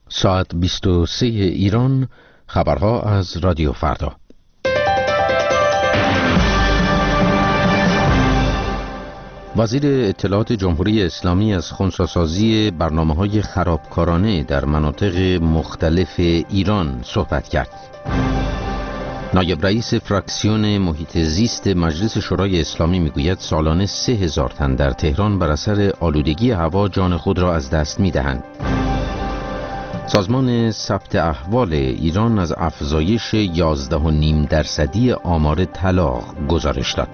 ساعت 23 ایران، خبرها از رادیو فردا. وزیر اطلاعات جمهوری اسلامی از خنثی‌سازی برنامه‌های خرابکارانه در مناطق مختلف ایران صحبت کرد. نایب رئیس فراکسیون محیط زیست مجلس شورای اسلامی میگوید سالانه 3000 تن در تهران بر اثر آلودگی هوا جان خود را از دست می‌دهند. سازمان ثبت احوال ایران از افزایش 11.5% آمار طلاق گزارش داد.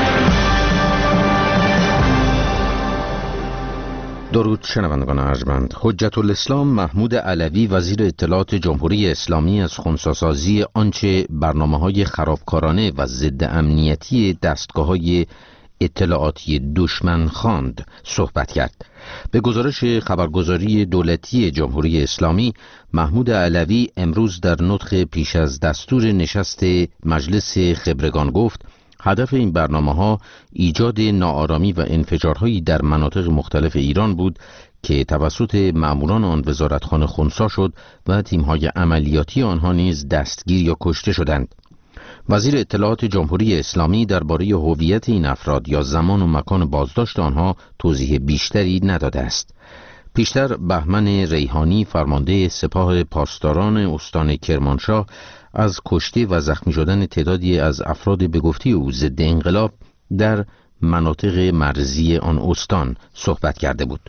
درود شنوندگان ارجمند. حجت الاسلام محمود علوی وزیر اطلاعات جمهوری اسلامی از خنثی‌سازی آنچه برنامه‌های خرابکارانه و ضد امنیتی دستگاه‌های اطلاعاتی دشمن خواند صحبت کرد. به گزارش خبرگزاری دولتی جمهوری اسلامی، محمود علوی امروز در نطق پیش از دستور نشست مجلس خبرگان گفت هدف این برنامه‌ها ایجاد ناآرامی و انفجارهایی در مناطق مختلف ایران بود که توسط مأموران آن وزارتخانه خنثی شد و تیم‌های عملیاتی آنها نیز دستگیر یا کشته شدند. وزیر اطلاعات جمهوری اسلامی درباره هویت این افراد یا زمان و مکان بازداشت آنها توضیح بیشتری نداده است. پیشتر بهمن ریحانی فرمانده سپاه پاسداران استان کرمانشاه از کشته و زخمی شدن تعدادی از افراد به گفته او ضد انقلاب در مناطق مرزی آن استان صحبت کرده بود.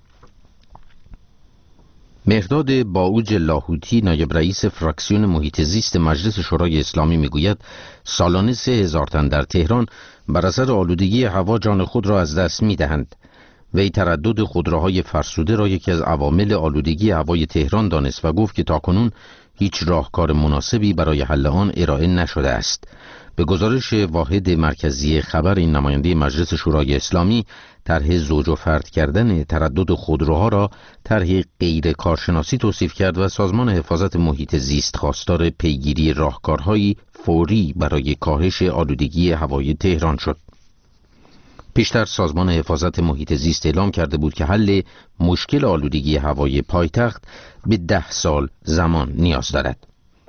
مهرداد باوج لاهوتی نایب رئیس فراکسیون محیط زیست مجلس شورای اسلامی میگوید سالانه 3000 تن در تهران بر اثر آلودگی هوا جان خود را از دست می‌دهند. وی تردد خودروهای فرسوده را یکی از عوامل آلودگی هوای تهران دانست و گفت که تاکنون هیچ راهکار مناسبی برای حل آن ارائه نشده است. به گزارش واحد مرکزی خبر این نماینده مجلس شورای اسلامی، طرح زوج و فرد کردن تردد خودروها را طرح غیر کارشناسی توصیف کرد و سازمان حفاظت محیط زیست خواستار پیگیری راهکارهایی فوری برای کاهش آلودگی هوای تهران شد. پیشتر سازمان حفاظت محیط زیست اعلام کرده بود که حل مشکل آلودگی هوای پایتخت به 10 سال زمان نیاز دارد.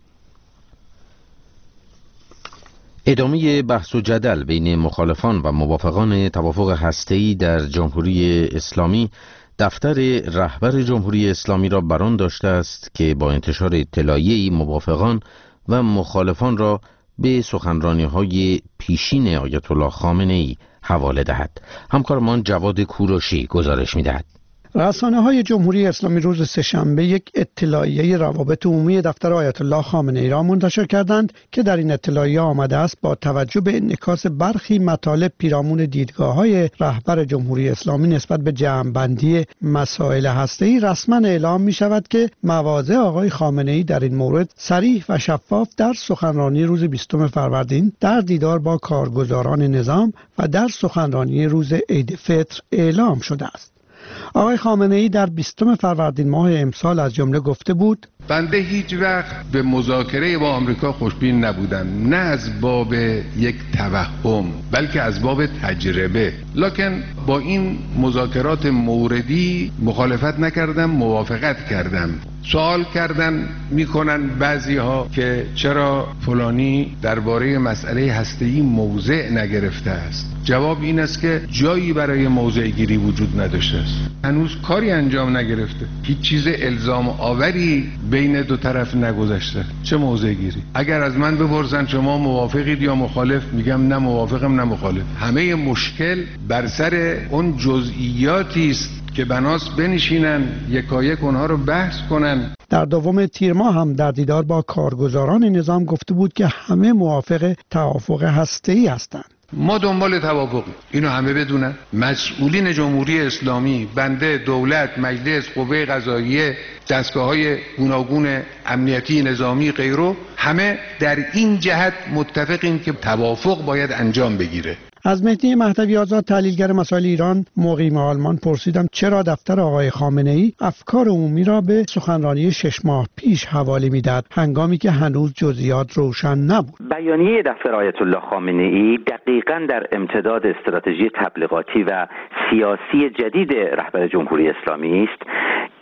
ادامه بحث و جدل بین مخالفان و موافقان توافق هسته‌ای در جمهوری اسلامی دفتر رهبر جمهوری اسلامی را بران داشته است که با انتشار اطلاعیه‌ای موافقان و مخالفان را به سخنرانی‌های پیشین آیت الله خامنه‌ای حواله دهد. همکارمان جواد کوروشی گزارش می‌دهد. رسانه‌های جمهوری اسلامی روز سه‌شنبه یک اطلاعیه روابط عمومی دفتر آیت الله خامنه‌ای را منتشر کردند که در این اطلاعیه آمده است با توجه به انعکاس برخی مطالب پیرامون دیدگاه‌های رهبر جمهوری اسلامی نسبت به جمع‌بندی مسائل هسته‌ای رسما اعلام می‌شود که مواضع آقای خامنه‌ای در این مورد صریح و شفاف در سخنرانی روز 20 فروردین در دیدار با کارگزاران نظام و در سخنرانی روز عید فطر اعلام شده است. آقای خامنه‌ای در 20 فروردین ماه امسال از جمله گفته بود بنده هیچ وقت به مذاکره با آمریکا خوشبین نبودم، نه از باب یک توهم بلکه از باب تجربه، لکن با این مذاکرات موردی مخالفت نکردم، موافقت کردم. سوال میکنن بعضی ها که چرا فلانی درباره مسئله هسته‌ای موضع نگرفته است. جواب این است که جایی برای موضع گیری وجود نداشته است. هنوز کاری انجام نگرفته. هیچ چیز الزام آوری بین دو طرف نگذشته. چه موضع گیری؟ اگر از من بپرسن شما موافقید یا مخالف، میگم نه موافقم نه مخالف. همه مشکل بر سر اون جزئیاتی است که بناس بنشینن یکایک اونها رو بحث کنن. در 2 تیر ماه هم در دیدار با کارگزاران نظام گفته بود که همه موافق توافق هسته‌ای هستند. ما دنبال توافقی، اینو همه بدونن. مسئولین جمهوری اسلامی، بنده، دولت، مجلس، قوه قضاییه، دستگاه‌های گوناگون امنیتی، نظامی، غیره، همه در این جهت متفقیم که توافق باید انجام بگیره. از مهدی مهدوی آزاد تحلیلگر مسائل ایران مقیم آلمان پرسیدم چرا دفتر آقای خامنه‌ای افکار عمومی را به سخنرانی 6 ماه پیش حواله می‌داد هنگامی که هنوز جزئیات روشن نبود. بیانیه دفتر آیت الله خامنه‌ای دقیقاً در امتداد استراتژی تبلیغاتی و سیاسی جدید رهبر جمهوری اسلامی است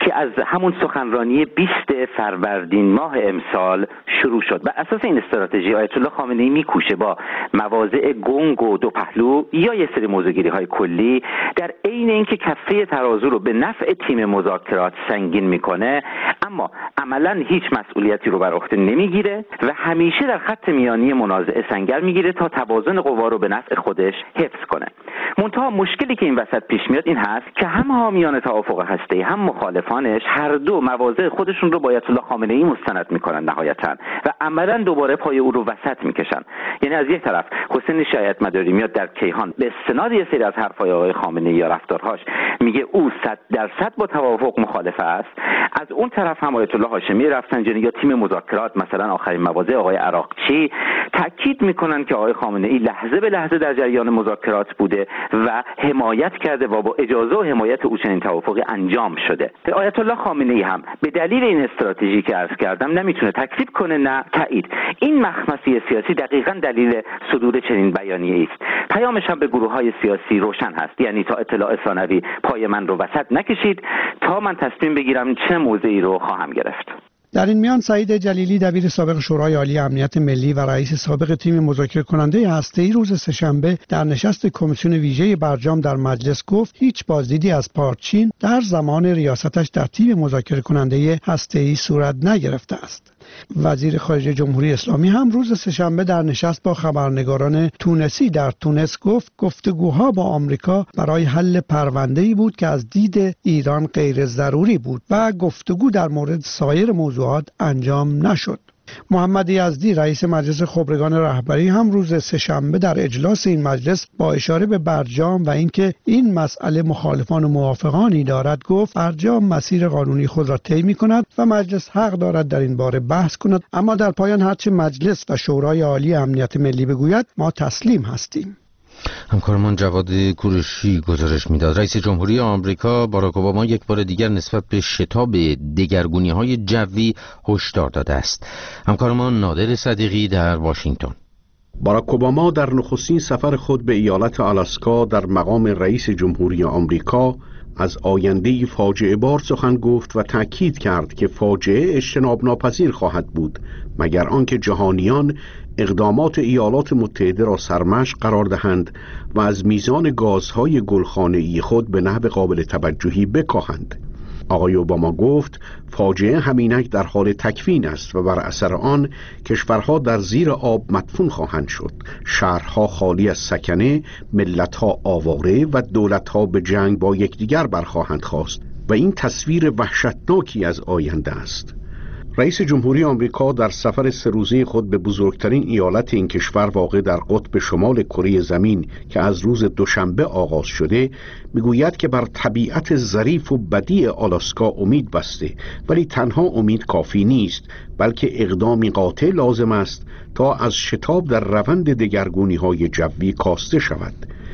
که از همون سخنرانی 20 فروردین ماه امسال شروع شد. بر اساس این استراتژی آیت الله خامنه‌ای میکوشه با مواضع گنگ و دو پهلو یا یه سری موضوعگیری‌های کلی در عین اینکه کفه ترازو رو به نفع تیم مذاکرات سنگین میکنه، اما عملاً هیچ مسئولیتی رو بر عهده نمیگیره و همیشه در خط میانی منازعه سنگر میگیره تا توازن قوا رو به نفع خودش حفظ کنه. منتها مشکلی که این وسط پیش میاد این هست که هم حامیان توافق هسته‌ای هم مخالفانش هر دو مواضع خودشون رو با آیت الله خامنه‌ای مستند میکنن نهایتاً و عملاً دوباره پای او رو وسط میکشن. یعنی از یک طرف حسین شایعت مداری میاد در کیهان به استناد یه سری از حرفای آقای خامنه‌ای یا رفتارهاش میگه او 100% با توافق مخالف است، از اون طرف هم آیت الله هاشمی رفسنجانی یا تیم مذاکرات مثلا آخرین مواضع آقای عراقچی تاکید میکنن که آقای خامنه‌ای لحظه به لحظه در جریان مذاکرات بوده و حمایت کرده و با اجازه و حمایت او چنین توافقی انجام شده. آیت الله خامنه‌ای هم به دلیل این استراتژی که عرض کردم نمیتونه تکذیب کنه نه تایید. این مخمصه سیاسی دقیقاً دلیل صدور چنین بیانیه‌ای است. پیامش هم به گروه‌های سیاسی روشن هست، یعنی تا اطلاع ثانوی پای من رو وسط نکشید تا من تصمیم بگیرم چه موضعی رو خواهم گرفت. در این میان سعید جلیلی دبیر سابق شورای عالی امنیت ملی و رئیس سابق تیم مذاکره کننده هسته‌ای روز سه‌شنبه در نشست کمیسیون ویژه برجام در مجلس گفت هیچ بازدیدی از پارچین در زمان ریاستش در تیم مذاکره کننده هسته‌ای صورت نگرفته است. وزیر خارجه جمهوری اسلامی هم روز سه‌شنبه در نشست با خبرنگاران تونسی در تونس گفت گفتگوها با آمریکا برای حل پرونده‌ای بود که از دید ایران غیر ضروری بود و گفتگو در مورد سایر موضوعات انجام نشد. محمد یزدی رئیس مجلس خبرگان رهبری هم روز سه‌شنبه در اجلاس این مجلس با اشاره به برجام و اینکه این مسئله مخالفان و موافقانی دارد گفت برجام مسیر قانونی خود را طی می‌کند و مجلس حق دارد در این باره بحث کند، اما در پایان هرچه مجلس و شورای عالی امنیت ملی بگوید ما تسلیم هستیم. همکارمان جواد کوروشی گزارش میداد. رئیس جمهوری آمریکا باراک اوباما یک بار دیگر نسبت به شتاب دگرگونی‌های جوی هشدار داده است. همکارمان نادر صدیقی در واشنگتن. باراک اوباما در نخستین سفر خود به ایالت آلاسکا در مقام رئیس جمهوری آمریکا از آینده فاجعه بار سخن گفت و تأکید کرد که فاجعه اجتناب ناپذیر خواهد بود مگر آنکه جهانیان اقدامات ایالات متحده را سرمشق قرار دهند و از میزان گازهای گلخانه‌ای خود به نحو قابل توجهی بکاهند. آقای اوباما گفت فاجعه همینک در حال تکوین است و بر اثر آن کشورها در زیر آب مدفون خواهند شد، شهرها خالی از سکنه، ملتها آواره و دولتها به جنگ با یکدیگر برخواهند خاست و این تصویر وحشتناکی از آینده است. رئیس جمهوری آمریکا در سفر 3 روزه خود به بزرگترین ایالت این کشور واقع در قطب شمال کره زمین که از روز دوشنبه آغاز شده میگوید که بر طبیعت ظریف و بدیع آلاسکا امید بسته، ولی تنها امید کافی نیست، بلکه اقدامی قاطع لازم است تا از شتاب در روند دگرگونی‌های جوی کاسته شود.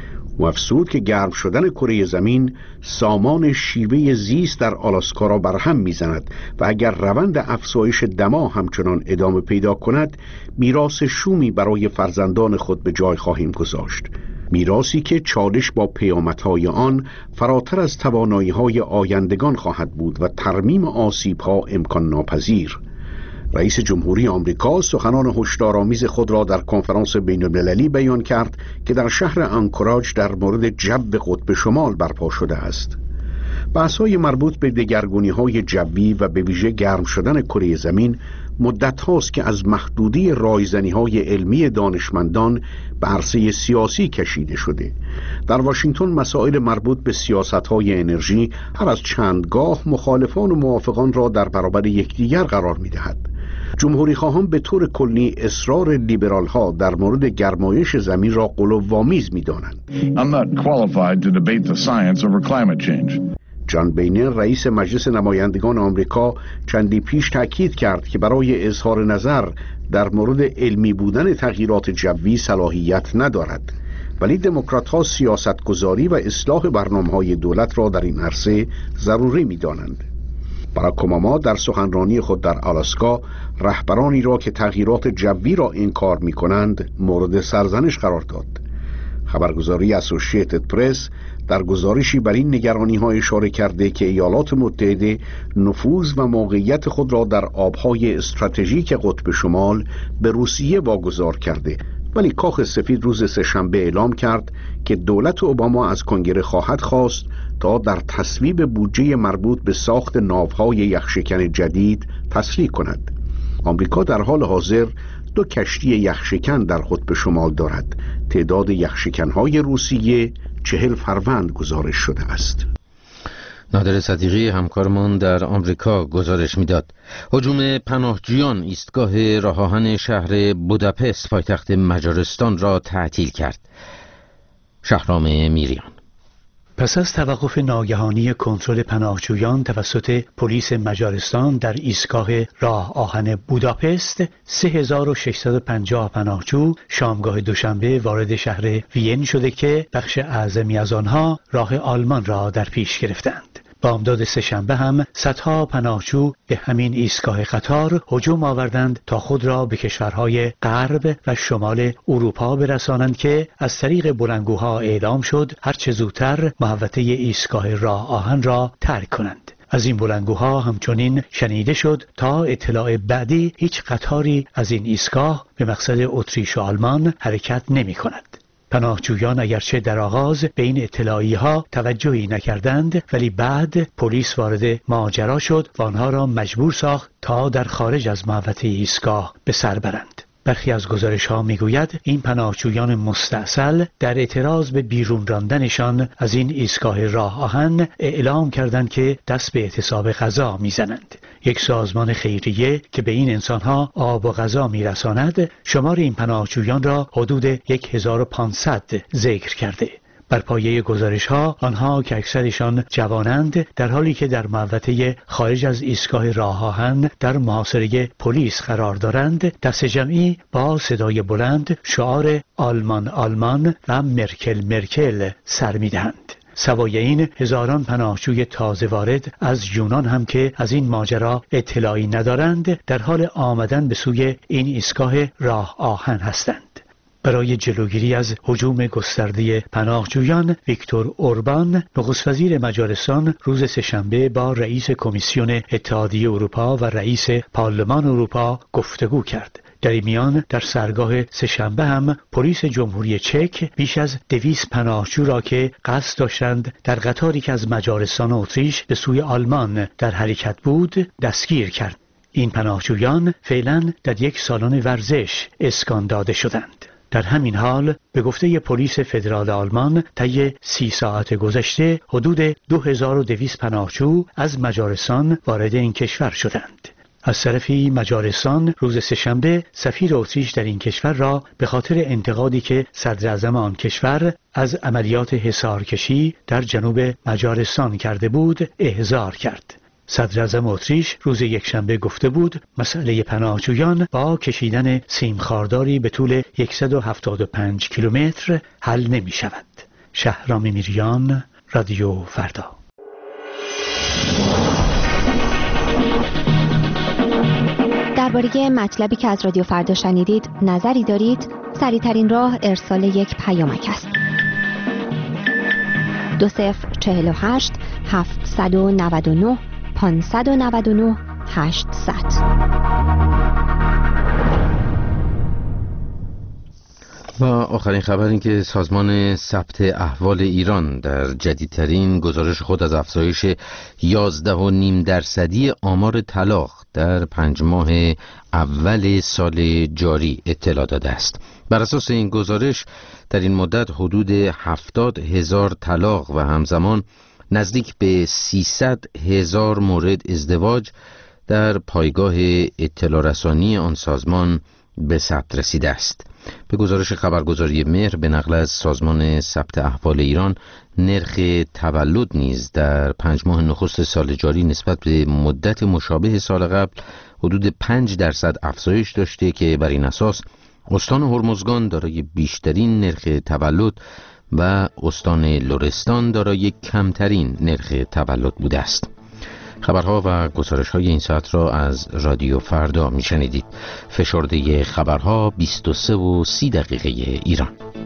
و افزود که گرم شدن کره زمین سامان شیوه زیست در آلاسکا را برهم میزند و اگر روند افزایش دما همچنان ادامه پیدا کند میراث شومی برای فرزندان خود به جای خواهیم گذاشت، میراثی که چالش با پیامدهای آن فراتر از توانایی‌های آیندگان خواهد بود و ترمیم آسیب‌ها امکان ناپذیر. رئیس جمهوری آمریکا سخنان هشدارآمیز خود را در کنفرانس بین‌المللی بیان کرد که در شهر آنکوراج در مورد جو قطب شمال برپا شده است. بحث‌های مربوط به دگرگونی‌های جوی و به ویژه گرم شدن کره زمین مدت هاست که از محدودی رایزنی‌های علمی دانشمندان به عرصه سیاسی کشیده شده. در واشنگتن مسائل مربوط به سیاست‌های انرژی هر از چندگاه مخالفان و موافقان را در برابر یکدیگر قرار می‌دهد. جمهوری خواهان به طور کلی اصرار لیبرال ها در مورد گرمایش زمین را غلوآمیز می‌دانند. I'm not qualified to debate the science over climate change. جان بینن رئیس مجلس نمایندگان آمریکا چندی پیش تاکید کرد که برای اظهار نظر در مورد علمی بودن تغییرات جوی صلاحیت ندارد، ولی دموکرات‌ها سیاستگذاری و اصلاح برنامه‌های دولت را در این عرصه ضروری می‌دانند. باراک اوباما در سخنرانی خود در آلاسکا رهبرانی را که تغییرات جوی را انکار می‌کنند مورد سرزنش قرار داد. خبرگزاری اسوسییتد پرس در گزارشی بر این نگرانی‌ها اشاره کرده که ایالات متحده نفوذ و موقعیت خود را در آبهای استراتژیک قطب شمال به روسیه واگذار کرده، ولی کاخ سفید روز سه‌شنبه اعلام کرد که دولت اوباما از کنگره خواهد خواست تا در تصویب بودجه مربوط به ساخت ناوهای یخشکن جدید تصریح کند. آمریکا در حال حاضر 2 کشتی یخشکن در قطب شمال دارد. تعداد یخشکن‌های روسیه 40 فروند گزارش شده است. نادر صدیقی همکارمان در آمریکا گزارش میداد. هجوم پناهجویان ایستگاه راه آهن شهر بوداپست پایتخت مجارستان را تعطیل کرد. شهرام میریان. پس از توقف ناگهانی کنترل پناهجویان توسط پلیس مجارستان در ایستگاه راه آهن بوداپست، 3650 پناهجو شامگاه دوشنبه وارد شهر وین شده که بخش اعظمی از آنها راه آلمان را در پیش گرفتند. بامداد سه‌شنبه هم صدها پناهجو به همین ایستگاه قطار هجوم آوردند تا خود را به کشورهای غرب و شمال اروپا برسانند که از طریق بلندگوها اعلام شد هرچه زودتر محوطه ایستگاه راه آهن را ترک کنند. از این بلندگوها همچنین شنیده شد تا اطلاع بعدی هیچ قطاری از این ایستگاه به مقصد اتریش و آلمان حرکت نمی کند. پناهجویان اگرچه در آغاز به این اطلاعیه‌ها توجهی نکردند، ولی بعد پلیس وارد ماجرا شد و آنها را مجبور ساخت تا در خارج از محوطه ایستگاه به سر برند. برخی از گزارش‌ها می‌گوید این پناهجویان مستعسل در اعتراض به بیرون راندنشان از این ایستگاه راه آهن اعلام کردند که دست به اعتصاب غذا می‌زنند. یک سازمان خیریه که به این انسان‌ها آب و غذا می‌رساند شمار این پناهجویان را حدود 1500 ذکر کرده. بر پایه گزارش‌ها آنها که اکثرشان جوانند در حالی که در محوطه خارج از ایستگاه راه آهن در محاصره پلیس قرار دارند، دست جمعی با صدای بلند شعار آلمان آلمان و مرکل مرکل سر می‌دهند. سوای این هزاران پناهجوی تازه وارد از یونان هم که از این ماجرا اطلاعی ندارند در حال آمدن به سوی این ایستگاه راه آهن هستند. برای جلوگیری از هجوم گسترده پناهجویان، ویکتور اوربان نخست وزیر مجارستان روز سه‌شنبه با رئیس کمیسیون اتحادیه اروپا و رئیس پارلمان اروپا گفتگو کرد. در این میان در سرگاه سه‌شنبه هم پلیس جمهوری چک بیش از 200 پناهجو را که قصد داشتند در قطاری که از مجارستان و اتریش به سوی آلمان در حرکت بود دستگیر کرد. این پناهجویان فعلا در یک سالن ورزش اسکان داده شدند. در همین حال به گفته پلیس فدرال آلمان طی 30 ساعت گذشته حدود 2200 پناهجو از مجارستان وارد این کشور شدند. از طرفی مجارستان روز سه‌شنبه سفیر اتریش در این کشور را به خاطر انتقادی که صدر اعظم آن کشور از عملیات حصارکشی در جنوب مجارستان کرده بود احضار کرد. صدر اعظم اتریش روز یکشنبه گفته بود مسئله پناهجویان با کشیدن سیم خارداری به طول 175 کیلومتر حل نمی شود. شهرام میریان، رادیو فردا. درباره مطلبی که از رادیو فردا شنیدید نظری دارید؟ سریع‌ترین راه ارسال یک پیامک است. 2048 799 599 800. و آخرین خبر این که سازمان ثبت احوال ایران در جدیدترین گزارش خود از افزایش 11.5% آمار طلاق در 5 ماه اول سال جاری اطلاع داده است. بر اساس این گزارش در این مدت حدود 70,000 طلاق و همزمان نزدیک به 300,000 مورد ازدواج در پایگاه اطلاع رسانی آن سازمان به ثبت رسیده است. به گزارش خبرگزاری مهر به نقل از سازمان ثبت احوال ایران، نرخ تولد نیز در 5 ماه نخست سال جاری نسبت به مدت مشابه سال قبل حدود 5% افزایش داشته که بر این اساس استان هرمزگان دارای بیشترین نرخ تولد و استان لرستان دارای کمترین نرخ تولد بوده است. خبرها و گزارش‌های این ساعت را از رادیو فردا می‌شنیدید. فشرده خبرها 23:30 ایران.